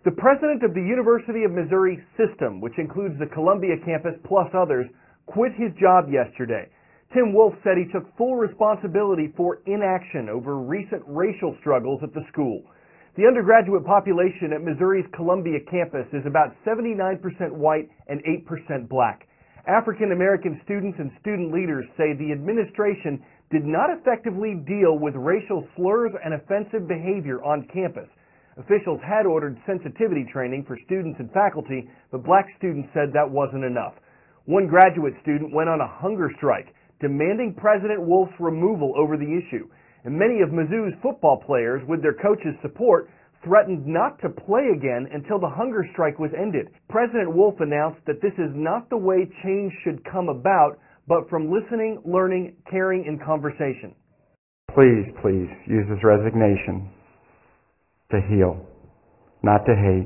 The president of the University of Missouri System, which includes the Columbia campus plus others, quit his job yesterday. Tim Wolf said he took full responsibility for inaction over recent racial struggles at the school. The undergraduate population at Missouri's Columbia campus is about 79% white and 8% black. African American students and student leaders say the administration did not effectively deal with racial slurs and offensive behavior on campus. Officials had ordered sensitivity training for students and faculty, but black students said that wasn't enough. One graduate student went on a hunger strike, demanding President Wolf's removal over the issue. And many of Mizzou's football players, with their coach's support, threatened not to play again until the hunger strike was ended. President Wolf announced that this is not the way change should come about, but from listening, learning, caring, and conversation. Please use this resignation to heal, not to hate.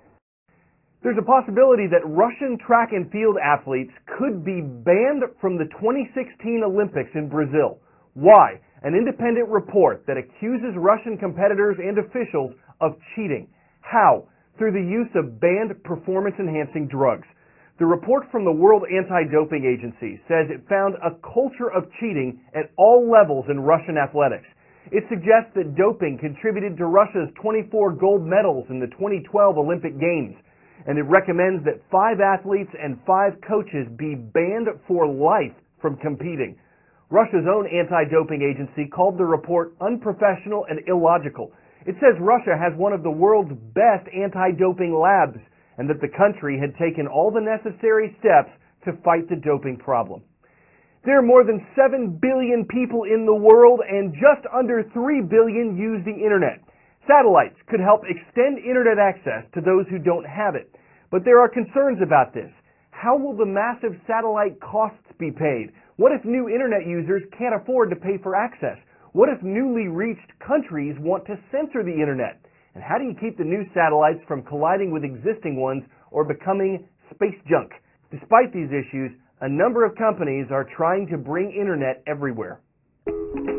There's a possibility that Russian track and field athletes could be banned from the 2016 Olympics in Brazil. Why? An independent report that accuses Russian competitors and officials of cheating. How? Through the use of banned performance-enhancing drugs. The report from the World Anti-Doping Agency says it found a culture of cheating at all levels in Russian athletics. It suggests that doping contributed to Russia's 24 gold medals in the 2012 Olympic Games, and it recommends that 5 athletes and 5 coaches be banned for life from competing. Russia's own anti-doping agency called the report unprofessional and illogical. It says Russia has one of the world's best anti-doping labs and that the country had taken all the necessary steps to fight the doping problem. There are more than 7 billion people in the world and just under 3 billion use the internet. Satellites could help extend internet access to those who don't have it. But there are concerns about this. How will the massive satellite costs be paid? What if new internet users can't afford to pay for access? What if newly reached countries want to censor the internet? And how do you keep the new satellites from colliding with existing ones or becoming space junk? Despite these issues, a number of companies are trying to bring internet everywhere.